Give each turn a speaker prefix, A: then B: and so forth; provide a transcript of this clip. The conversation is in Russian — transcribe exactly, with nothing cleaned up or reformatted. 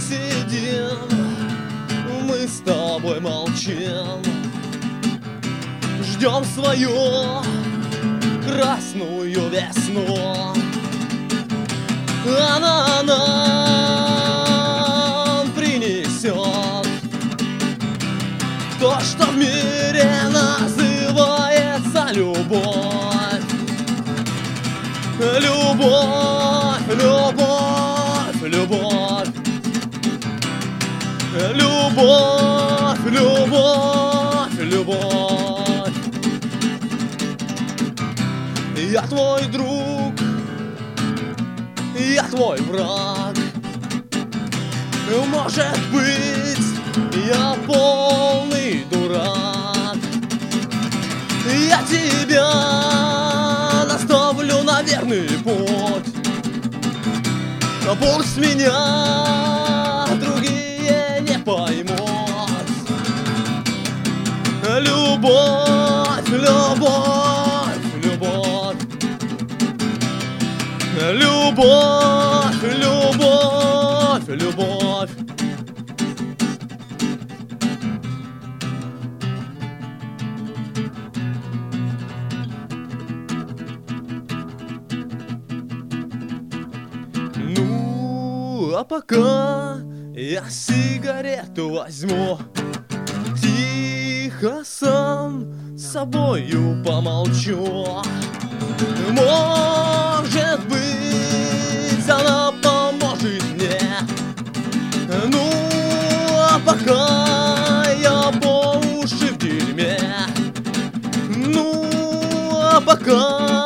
A: сидим, мы с тобой молчим, ждем свою красную весну. Она нам принесет то, что в мире называется любовь. Любовь, любовь, любовь. Любовь, любовь, любовь. Я твой друг, я твой враг. Может быть, я полный дурак. Я тебя наставлю на верный путь. Пусть меня другие не поймут. Любовь, любовь, любовь. Любовь, любовь, любовь. Ну, а пока я сигарету возьму, тихо сам с собою помолчу. Может быть, она поможет мне. Ну, а пока я по уши в дерьме. Ну, а пока